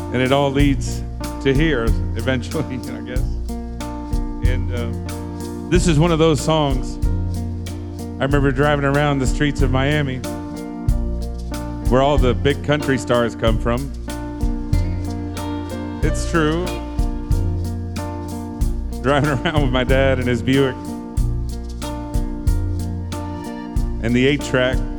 And it all leads to here eventually, I guess. And this is one of those songs. I remember driving around the streets of Miami, where all the big country stars come from. It's true. Driving around with my dad and his Buick and the 8-track.